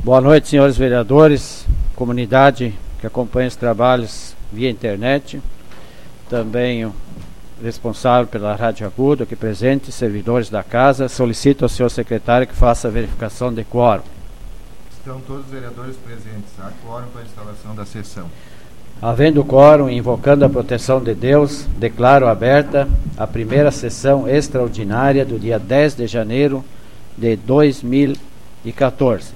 Boa noite, senhores vereadores, comunidade que acompanha os trabalhos via internet, também o responsável pela Rádio Agudo aqui presente, servidores da casa. Solicito ao senhor secretário que faça a verificação de quórum. Estão todos os vereadores presentes. Há quórum para a instalação da sessão. Havendo quórum e invocando a proteção de Deus, declaro aberta a primeira sessão extraordinária do dia 10 de janeiro de 2014.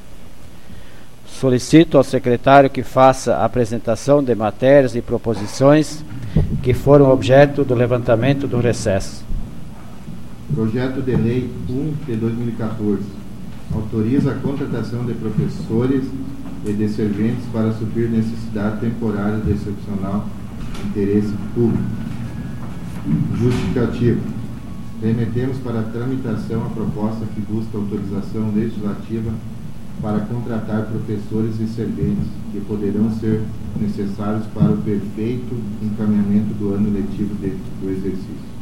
Solicito ao secretário que faça a apresentação de matérias e proposições que foram objeto do levantamento do recesso. Projeto de Lei 1 de 2014 autoriza a contratação de professores e de serventes para suprir necessidade temporária de excepcional interesse público. Justificativo. Remetemos para a tramitação a proposta que busca autorização legislativa para contratar professores e serventes que poderão ser necessários para o perfeito encaminhamento do ano letivo do exercício.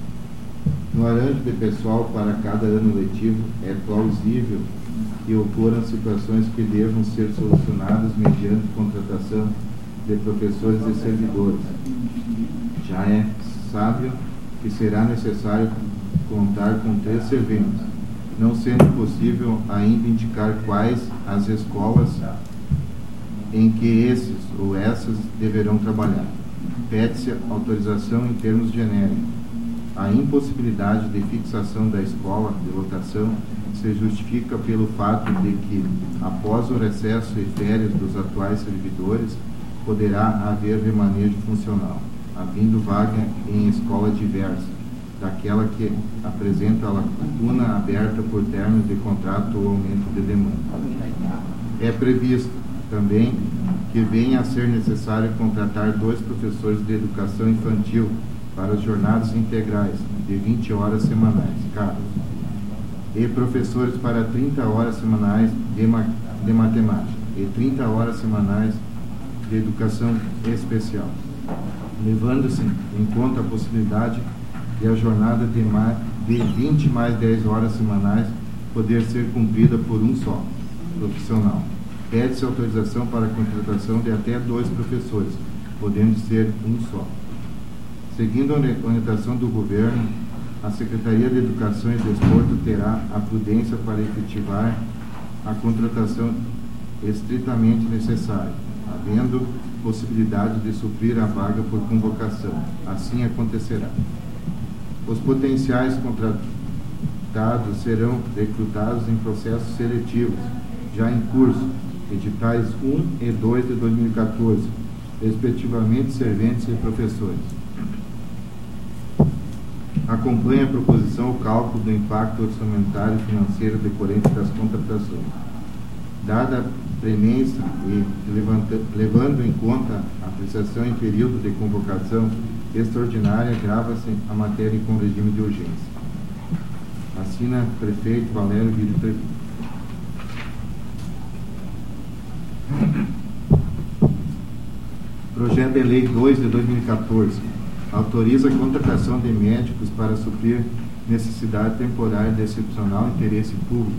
No arranjo de pessoal para cada ano letivo, é plausível que ocorram situações que devam ser solucionadas mediante contratação de professores e servidores. Já é sábio que será necessário contar com 3 serventes, não sendo possível ainda indicar quais as escolas em que esses ou essas deverão trabalhar. Pede-se autorização em termos genéricos. A impossibilidade de fixação da escola de lotação se justifica pelo fato de que, após o recesso e férias dos atuais servidores, poderá haver remanejo funcional, havendo vaga em escola diversa, daquela que apresenta a lacuna aberta por término de contrato ou aumento de demanda. É previsto também que venha a ser necessário contratar 2 professores de educação infantil para as jornadas integrais de 20 horas semanais, cada, e professores para 30 horas semanais de matemática e 30 horas semanais de educação especial, levando-se em conta a possibilidade de a jornada de 20 mais 10 horas semanais poder ser cumprida por um só profissional. Pede-se autorização para a contratação de até 2 professores, podendo ser um só. Seguindo a orientação do Governo, a Secretaria de Educação e Desporto terá a prudência para efetivar a contratação estritamente necessária, havendo possibilidade de suprir a vaga por convocação. Assim acontecerá. Os potenciais contratados serão recrutados em processos seletivos, já em curso, editais 1 e 2 de 2014, respectivamente serventes e professores. Acompanha a proposição o cálculo do impacto orçamentário e financeiro decorrente das contratações. Dada a premência e levando em conta a apreciação em período de convocação extraordinária, grava-se a matéria com regime de urgência. Assina prefeito Valério Vídeo Treviso. Projeto de Lei 2 de 2014 autoriza a contratação de médicos para suprir necessidade temporária de excepcional interesse público.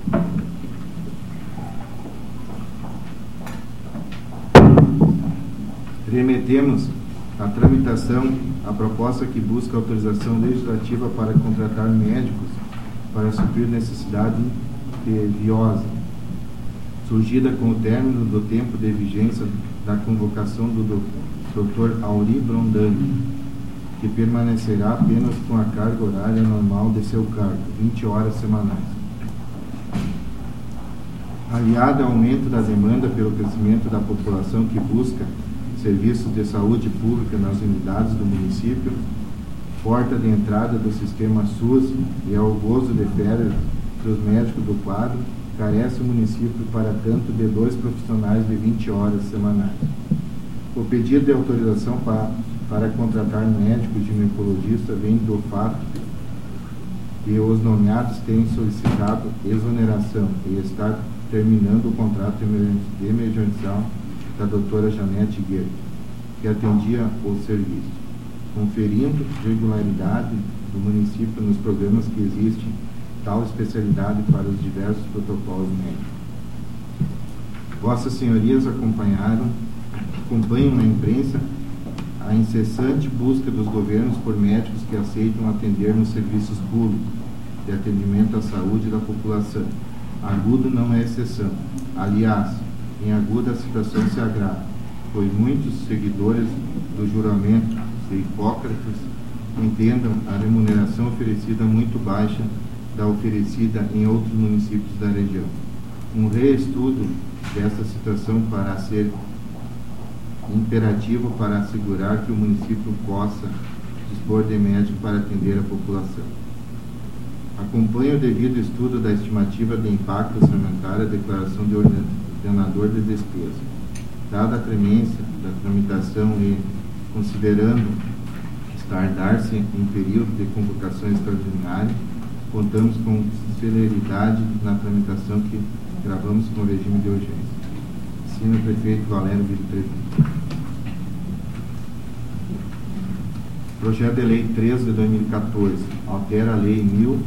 Remetemos à tramitação a proposta que busca autorização legislativa para contratar médicos para suprir necessidade imperiosa, surgida com o término do tempo de vigência da convocação do Dr. Auri Brondani, que permanecerá apenas com a carga horária normal de seu cargo, 20 horas semanais. Aliada ao aumento da demanda pelo crescimento da população que busca serviços de saúde pública nas unidades do município, porta de entrada do sistema SUS e ao gozo de férias dos médicos do quadro, carece o município para tanto de 2 profissionais de 20 horas semanais. O pedido de autorização para contratar médico ginecologista vem do fato que os nomeados têm solicitado exoneração e está terminando o contrato emergencial da doutora Janete Guerra, que atendia o serviço, conferindo regularidade do município nos programas que existem tal especialidade para os diversos protocolos médicos. Vossas Senhorias acompanham na imprensa a incessante busca dos governos por médicos que aceitam atender nos serviços públicos de atendimento à saúde da população. Agudo não é exceção. Aliás, em Agudo a situação se agrava, pois muitos seguidores do juramento de Hipócrates entendam a remuneração oferecida muito baixa da oferecida em outros municípios da região. Um reestudo dessa situação para ser imperativo para assegurar que o município possa dispor de médico para atender a população. Acompanhe o devido estudo da estimativa de impacto orçamentário, a declaração de ordenador de despesa. Dada a premência da tramitação e considerando dar-se em período de convocação extraordinária, contamos com celeridade na tramitação que gravamos com o regime de urgência. Assina o prefeito Valério Vitor. Projeto de Lei 13 de 2014 altera a Lei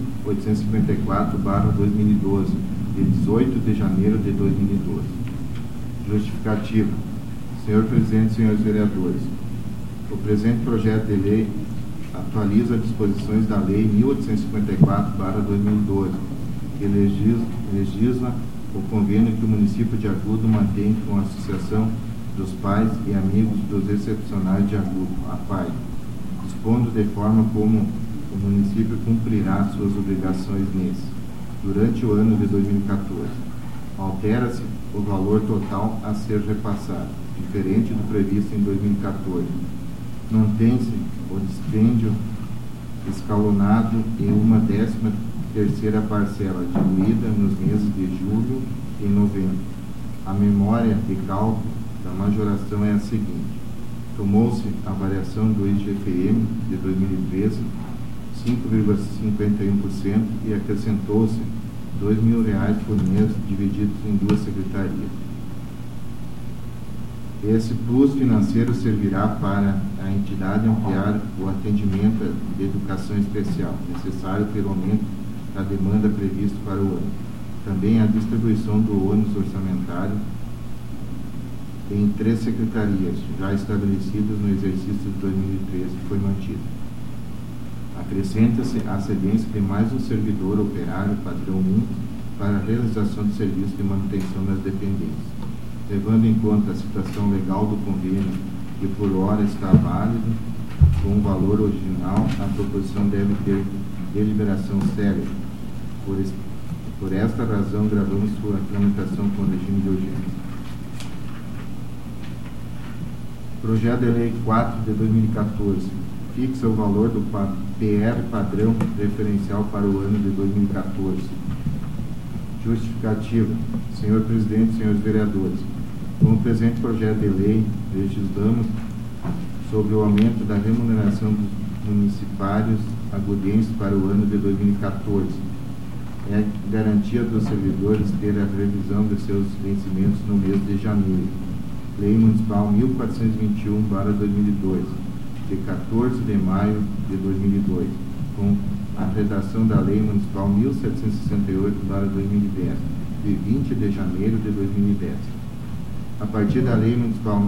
1854/2012, de 18 de janeiro de 2012. Justificativa. Senhor Presidente, senhores vereadores, o presente projeto de lei atualiza disposições da Lei 1854/2012, que legisla o convênio que o município de Agudo mantém com a Associação dos Pais e Amigos dos Excepcionais de Agudo, a PAI, dispondo de forma como o município cumprirá suas obrigações nesse. Durante o ano de 2014, altera-se o valor total a ser repassado, diferente do previsto em 2014. Mantém-se o dispêndio escalonado em uma 13ª parcela, diluída nos meses de julho e novembro. A memória de cálculo da majoração é a seguinte: tomou-se a variação do IGPM de 2013, 5,51%, e acrescentou-se R$2.000 por mês, divididos em 2 secretarias. Esse plus financeiro servirá para a entidade ampliar o atendimento de educação especial, necessário pelo aumento da demanda previsto para o ano. Também a distribuição do ônus orçamentário em 3 secretarias, já estabelecidas no exercício de 2013, foi mantida. Acrescenta-se a cedência de mais um servidor operário padrão 1 para a realização de serviços de manutenção das dependências. Levando em conta a situação legal do convênio, que por hora está válido, com o valor original, a proposição deve ter deliberação célere. Por esta razão, gravamos sua tramitação com regime de urgência. Projeto de Lei 4 de 2014 fixa o valor do PR padrão referencial para o ano de 2014. Justificativa. Senhor Presidente, senhores vereadores, com o presente projeto de lei, legislamos sobre o aumento da remuneração dos municipários agudenses para o ano de 2014. É garantia dos servidores ter a revisão de seus vencimentos no mês de janeiro. Lei Municipal 1421/2002, de 14 de maio de 2002, com a redação da Lei Municipal 1768/2010, de 20 de janeiro de 2010. A partir da Lei Municipal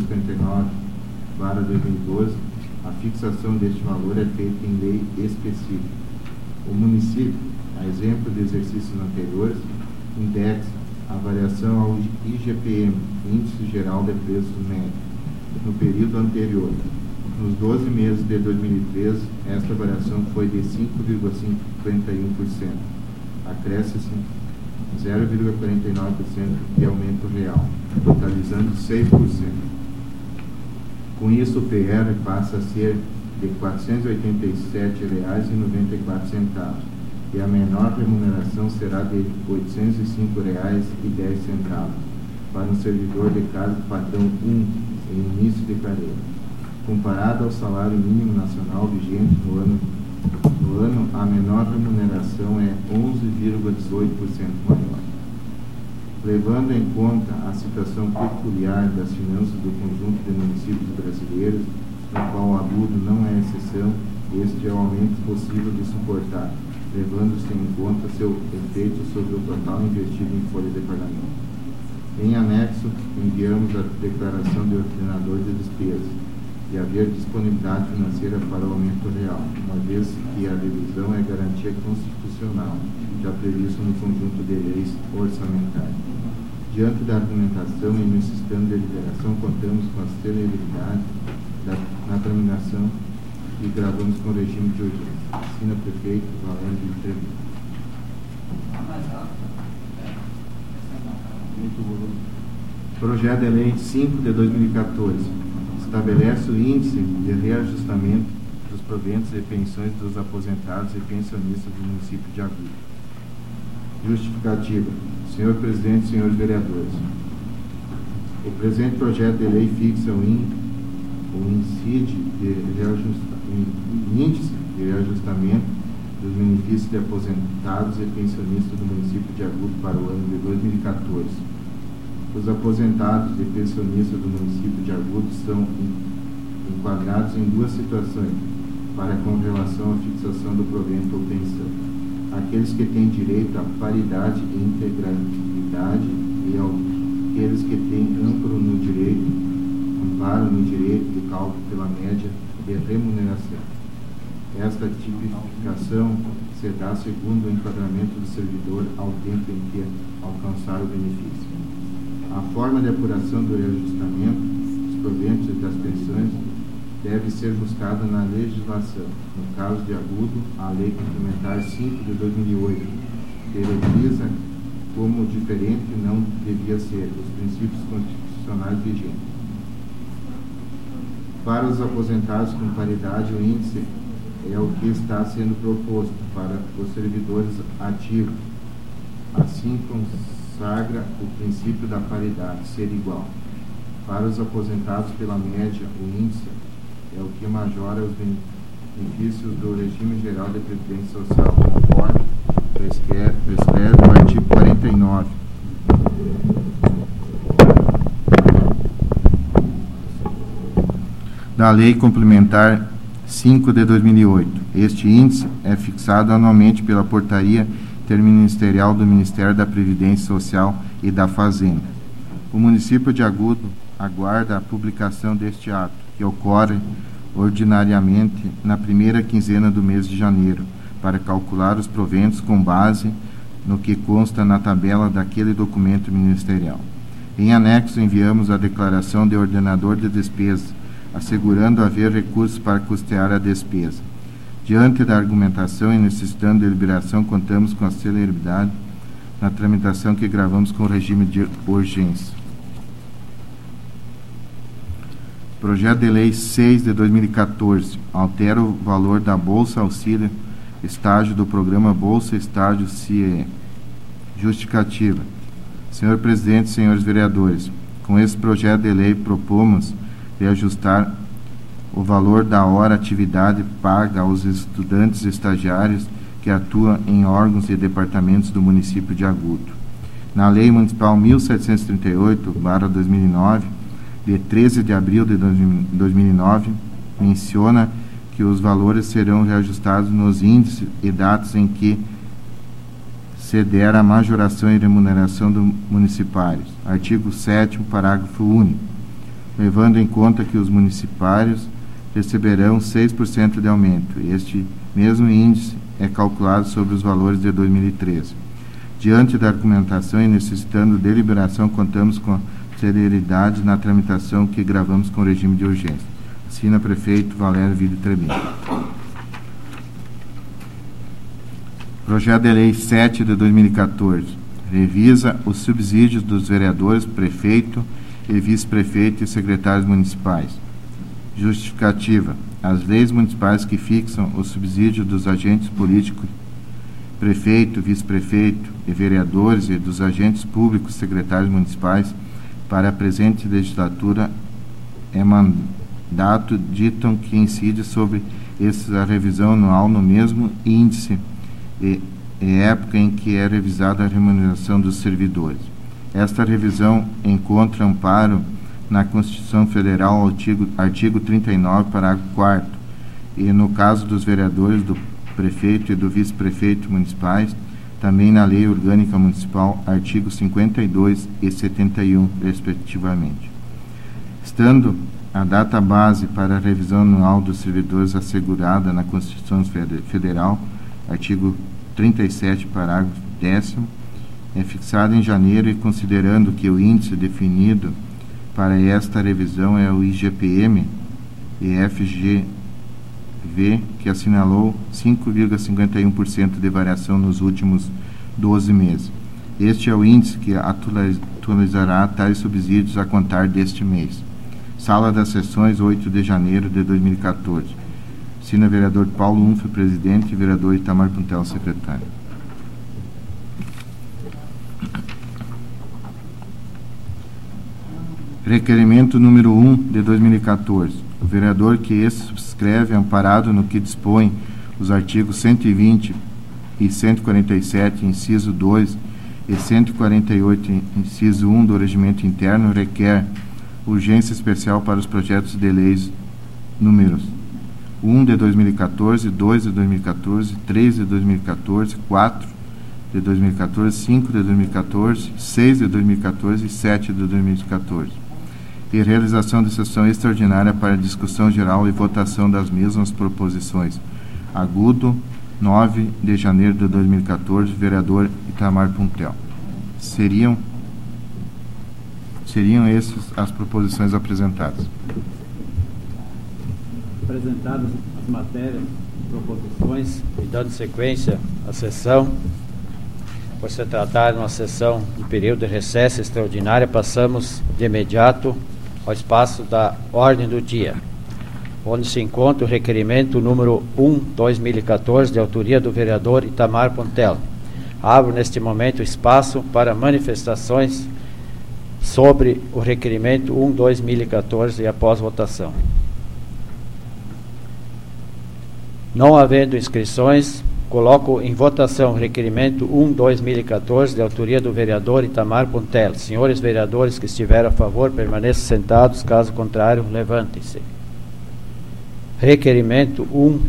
1859/2012, a fixação deste valor é feita em lei específica. O município, a exemplo de exercícios anteriores, indexa a variação ao IGPM, Índice Geral de Preços Médios, no período anterior. Nos 12 meses de 2013, esta variação foi de 5,51%. Acresce-se 0,49% de aumento real, totalizando 6%. Com isso, o PR passa a ser de R$ 487,94 e a menor remuneração será de R$ 805,10 para um servidor de cargo padrão 1 em início de carreira. Comparado ao salário mínimo nacional vigente no ano, a menor remuneração é 11,18% maior. Levando em conta a situação peculiar das finanças do conjunto de municípios brasileiros, no qual o Agudo não é exceção, este é o aumento possível de suportar, levando-se em conta seu efeito sobre o total investido em folha de pagamento. Em anexo, enviamos a declaração de ordenador de despesas e haver disponibilidade financeira para o aumento real, uma vez que a revisão é garantia constitucional, já previsto no conjunto de leis orçamentárias. Diante da argumentação e necessitando de deliberação, contamos com a celeridade na tramitação e gravamos com o regime de urgência. Assina prefeito Valério Vitor. Projeto de Lei 5 de 2014 estabelece o índice de reajustamento dos proventos e pensões dos aposentados e pensionistas do município de Agudo. Justificativa. Senhor Presidente, senhores vereadores, o presente projeto de lei fixa o índice de reajustamento dos benefícios de aposentados e pensionistas do município de Agudo para o ano de 2014. Os aposentados e pensionistas do município de Agudo são enquadrados em duas situações para com relação à fixação do provento ou pensão: aqueles que têm direito à paridade e integralidade e aqueles que têm amparo no direito de cálculo pela média de remuneração. Esta tipificação se dá segundo o enquadramento do servidor ao tempo em que alcançar o benefício. A forma de apuração do reajustamento dos proventos e das pensões deve ser buscada na legislação. No caso de Agudo, a Lei Complementar 5 de 2008 caracteriza como diferente não devia ser os princípios constitucionais vigentes. Para os aposentados com paridade, o índice é o que está sendo proposto para os servidores ativos. Assim consagra o princípio da paridade, ser igual. Para os aposentados pela média, o índice é o que majora os benefícios do regime geral de previdência social, conforme prescreve o artigo 49. Da Lei Complementar 5 de 2008. Este índice é fixado anualmente pela portaria interministerial do Ministério da Previdência Social e da Fazenda. O município de Agudo aguarda a publicação deste ato, que ocorre ordinariamente na primeira quinzena do mês de janeiro, para calcular os proventos com base no que consta na tabela daquele documento ministerial. Em anexo, enviamos a declaração de ordenador de despesas, assegurando haver recursos para custear a despesa. Diante da argumentação e necessitando de deliberação, contamos com a celeridade na tramitação que gravamos com o regime de urgência. Projeto de Lei 6 de 2014 altera o valor da Bolsa Auxílio Estágio do Programa Bolsa Estágio CIE. Justificativa. Senhor Presidente, senhores vereadores, com esse projeto de lei propomos reajustar o valor da hora atividade paga aos estudantes estagiários que atuam em órgãos e departamentos do município de Agudo. Na Lei Municipal 1738/2009, de 13 de abril de 2009, menciona que os valores serão reajustados nos índices e datas em que se der a majoração e remuneração dos municipários. Artigo 7º, parágrafo único. Levando em conta que os municipários receberão 6% de aumento. Este mesmo índice é calculado sobre os valores de 2013. Diante da argumentação e necessitando deliberação, contamos com a celeridade na tramitação que gravamos com o regime de urgência. Assina prefeito Valério Vitor Trebin. Projeto de Lei 7 de 2014 revisa os subsídios dos vereadores, prefeito e vice-prefeito e secretários municipais. Justificativa. As leis municipais que fixam o subsídio dos agentes políticos, prefeito, vice-prefeito e vereadores e dos agentes públicos secretários municipais para a presente legislatura é mandato ditam que incide sobre essa revisão anual no mesmo índice e época em que é revisada a remuneração dos servidores. Esta revisão encontra amparo na Constituição Federal, artigo 39, parágrafo 4º, e no caso dos vereadores, do prefeito e do vice-prefeito municipais, também na Lei Orgânica Municipal, artigos 52 e 71, respectivamente. Estando a data base para a revisão anual dos servidores assegurada na Constituição Federal, artigo 37, parágrafo 10º, é fixada em janeiro e considerando que o índice definido para esta revisão é o IGPM e FGV, que assinalou 5,51% de variação nos últimos 12 meses. Este é o índice que atualizará tais subsídios a contar deste mês. Sala das Sessões, 8 de janeiro de 2014. Assina vereador Paulo Unfe, presidente, e vereador Itamar Puntel, secretário. Requerimento número 1 de 2014. O vereador que esse subscreve, amparado no que dispõe os artigos 120 e 147, inciso 2, e 148, inciso 1 do Regimento Interno, requer urgência especial para os projetos de leis números 1 de 2014, 2 de 2014, 3 de 2014, 4 de 2014, 5 de 2014, 6 de 2014 e 7 de 2014. E realização de sessão extraordinária para discussão geral e votação das mesmas proposições. Agudo, 9 de janeiro de 2014, vereador Itamar Puntel. Seriam essas as proposições apresentadas. Apresentadas as matérias, proposições, e dando sequência à sessão, por se tratar de uma sessão de período de recesso extraordinária, passamos de imediato ao espaço da ordem do dia, onde se encontra o requerimento número 1/2014, de autoria do vereador Itamar Puntel. Abro neste momento o espaço para manifestações sobre o requerimento 1/2014 e após votação. Não havendo inscrições, coloco em votação o requerimento 1/2014, de autoria do vereador Itamar Puntel. Senhores vereadores que estiverem a favor, permaneçam sentados, caso contrário, levantem-se. Requerimento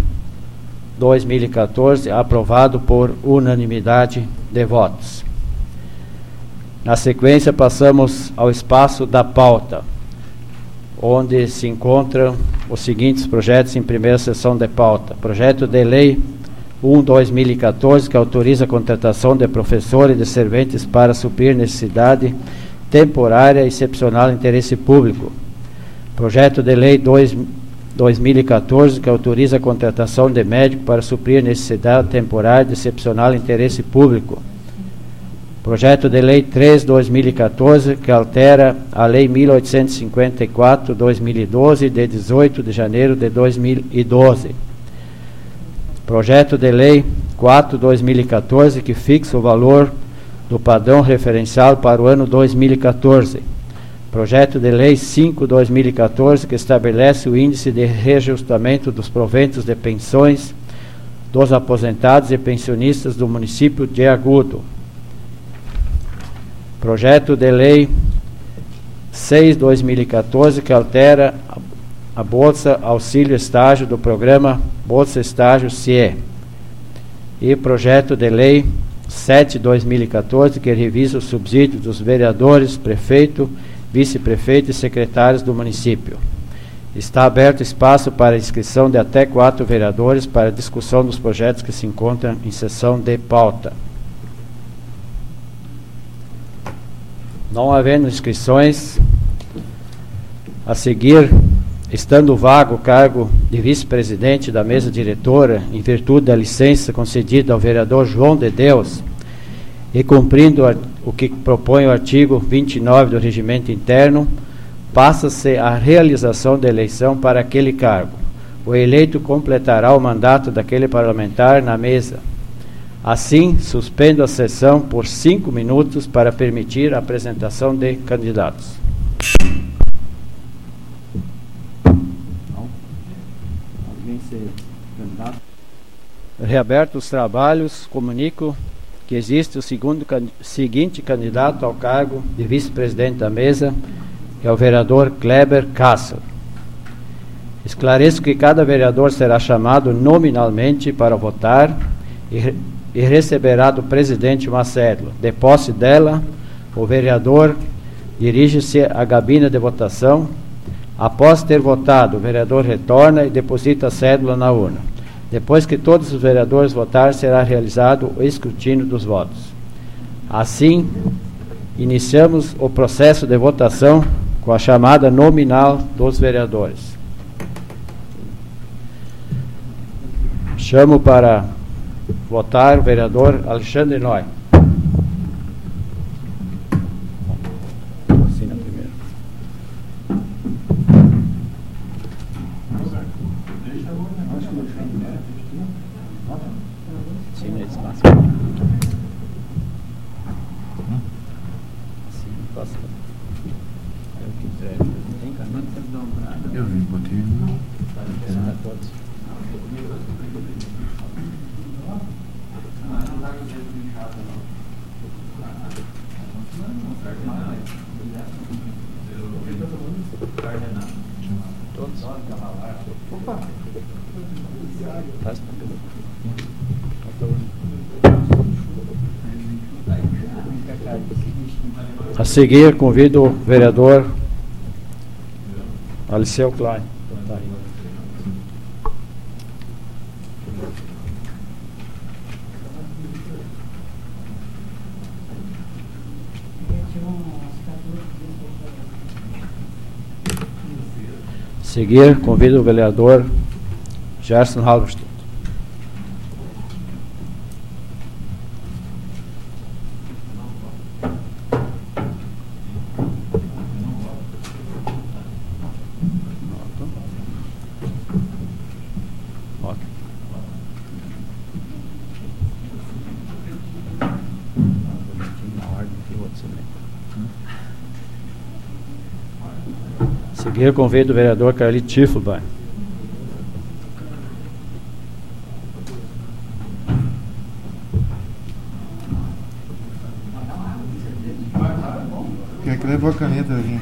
1/2014, aprovado por unanimidade de votos. Na sequência, passamos ao espaço da pauta, onde se encontram os seguintes projetos em primeira sessão de pauta. Projeto de lei 1/2014, que autoriza a contratação de professores e de serventes para suprir necessidade temporária e excepcional de interesse público. Projeto de lei 2014, que autoriza a contratação de médico para suprir necessidade temporária de excepcional interesse público. Projeto de lei 3/2014, que altera a lei 1854/2012, de 18 de janeiro de 2012. Projeto de lei 4/2014, que fixa o valor do padrão referencial para o ano 2014. Projeto de lei 5/2014, que estabelece o índice de reajustamento dos proventos de pensões dos aposentados e pensionistas do município de Agudo. Projeto de lei 6/2014, que altera a Bolsa Auxílio Estágio do programa Bolsa Estágio CIE. E projeto de lei 7/2014, que revisa os subsídios dos vereadores, prefeito, vice-prefeito e secretários do município. Está aberto espaço para inscrição de até 4 vereadores para a discussão dos projetos que se encontram em sessão de pauta. Não havendo inscrições, a seguir, estando vago o cargo de vice-presidente da mesa diretora, em virtude da licença concedida ao vereador João de Deus, e cumprindo o que propõe o artigo 29 do Regimento Interno, passa-se a realização da eleição para aquele cargo. O eleito completará o mandato daquele parlamentar na mesa. Assim, suspendo a sessão por 5 minutos para permitir a apresentação de candidatos. Reabertos os trabalhos, comunico que existe o seguinte candidato ao cargo de vice-presidente da mesa, que é o vereador Kleber Kassel. Esclareço que cada vereador será chamado nominalmente para votar e receberá do presidente uma cédula. De posse dela, o vereador dirige-se à cabine de votação. Após ter votado, o vereador retorna e deposita a cédula na urna. Depois que todos os vereadores votarem, será realizado o escrutínio dos votos. Assim, iniciamos o processo de votação com a chamada nominal dos vereadores. Chamo para votar o vereador Alexandre Noy. Assina primeiro. Assina esse espaço. Assina, posso. Eu que entrego. Tem caneta dobrada. Eu vi, botei. Para todos. A seguir, convido o vereador Aliceu Klein. A seguir, convido o vereador Gerson Halverstadt. A seguir, convido o vereador Carlito Tiffelbein. Quem é que levou a caneta ali?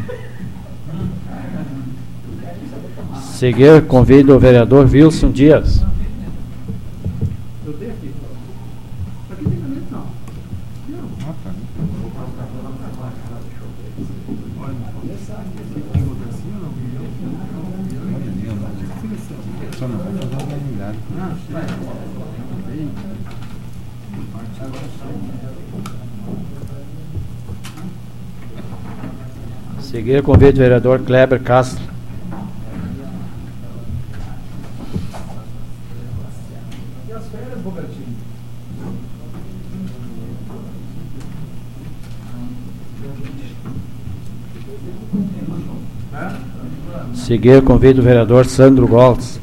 A seguir, convido o vereador Wilson Dias. Eu tenho aqui. Aqui tem caneta, não. Ah, tá. Só não vai fazer uma unidade. A seguir, convido o vereador Kleber Castro. E as férias, Robertinho? A seguir, convido o vereador Sandro Goltz.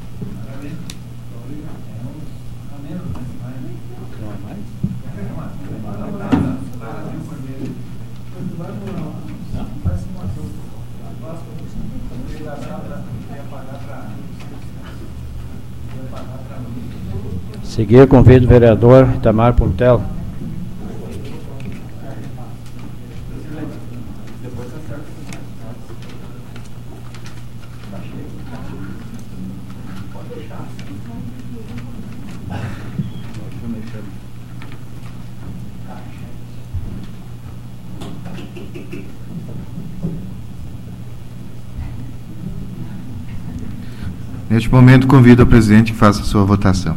A seguir, convido o vereador Itamar Puntel. Neste momento, convido o presidente que faça a sua votação.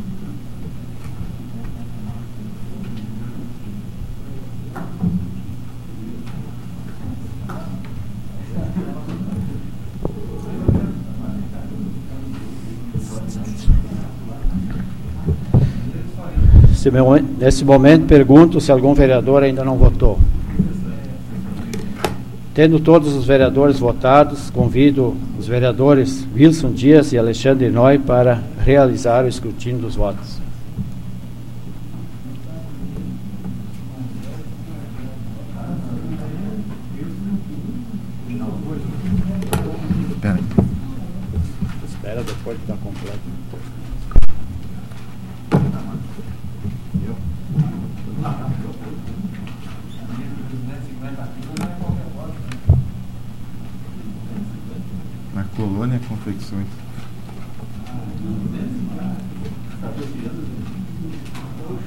Nesse momento, pergunto se algum vereador ainda não votou. Tendo todos os vereadores votados, convido os vereadores Wilson Dias e Alexandre Noy para realizar o escrutínio dos votos. Espera depois que está completo. Na Colônia Confecções.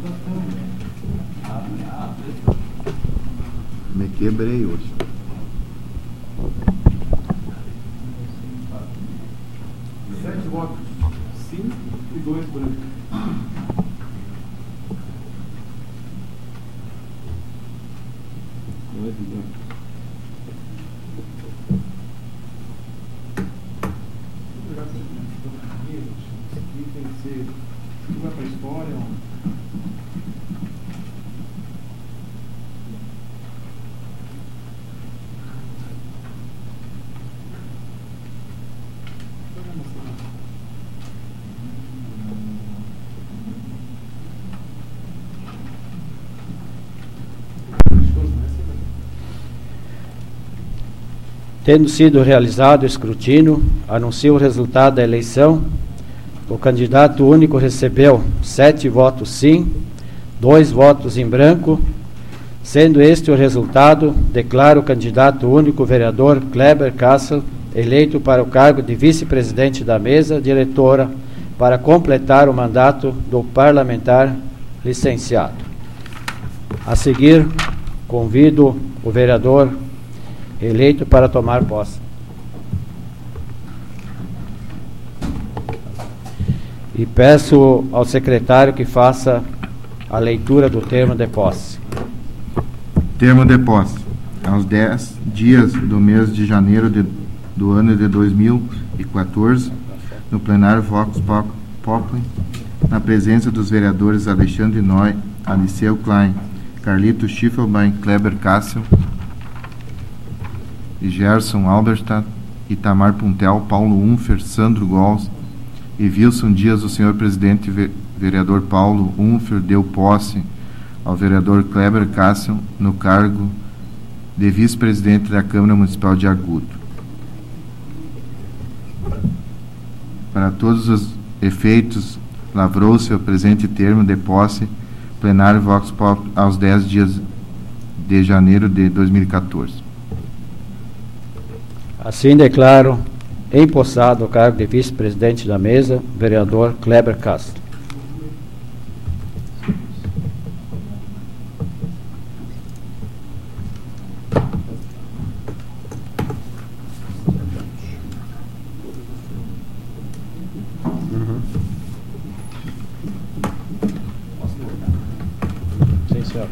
Me quebrei hoje. Sete votos sim e 2 brancos. Tem que ser. Vai para a história. Tendo sido realizado o escrutínio, anuncio o resultado da eleição. O candidato único recebeu 7 votos sim, 2 votos em branco. Sendo este o resultado, declaro o candidato único vereador Kleber Kassel eleito para o cargo de vice-presidente da mesa diretora para completar o mandato do parlamentar licenciado. A seguir, convido o vereador eleito para tomar posse. E peço ao secretário que faça a leitura do termo de posse. Termo de posse. Aos 10 dias do mês de janeiro do ano de 2014, no plenário Vox Populi, na presença dos vereadores Alexandre Noy, Aliceu Klein, Carlito Schiffelbein, Kleber Kassel, Gerson Alberstadt, Itamar Puntel, Paulo Unfer, Sandro Gols e Wilson Dias, o senhor presidente vereador Paulo Unfer deu posse ao vereador Kleber Kassel no cargo de vice-presidente da Câmara Municipal de Agudo. Para todos os efeitos, lavrou-se o presente termo de posse plenário Vox Pop aos 10 dias de janeiro de 2014. Assim declaro empossado o cargo de vice-presidente da mesa, vereador Kleber Kassel. Sim, senhor.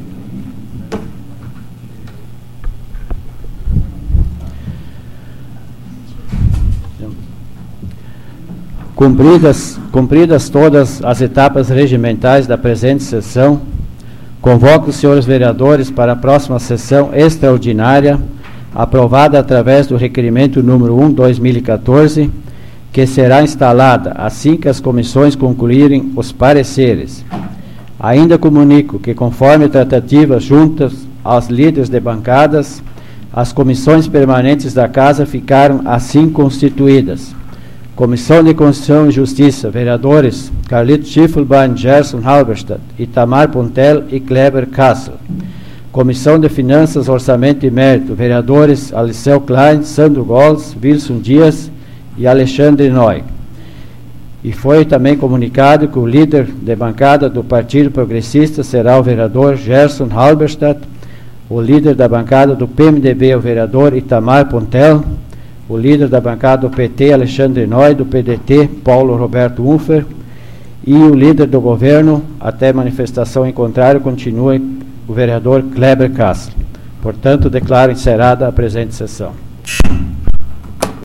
Cumpridas todas as etapas regimentais da presente sessão, convoco os senhores vereadores para a próxima sessão extraordinária, aprovada através do requerimento número 1/2014, que será instalada assim que as comissões concluírem os pareceres. Ainda comunico que, conforme tratativas juntas aos líderes de bancadas, as comissões permanentes da Casa ficaram assim constituídas. Comissão de Constituição e Justiça, vereadores Carlito Schiffelbein, Gerson Halberstadt, Itamar Puntel e Kleber Kassel. Comissão de Finanças, Orçamento e Mérito, vereadores Aliceu Klein, Sandro Gols, Wilson Dias e Alexandre Noy. E foi também comunicado que o líder de bancada do Partido Progressista será o vereador Gerson Halberstadt, o líder da bancada do PMDB, o vereador Itamar Puntel, o líder da bancada do PT, Alexandre Noy, do PDT, Paulo Roberto Unfer, e o líder do governo, até manifestação em contrário, continua o vereador Kleber Kassel. Portanto, declaro encerrada a presente sessão.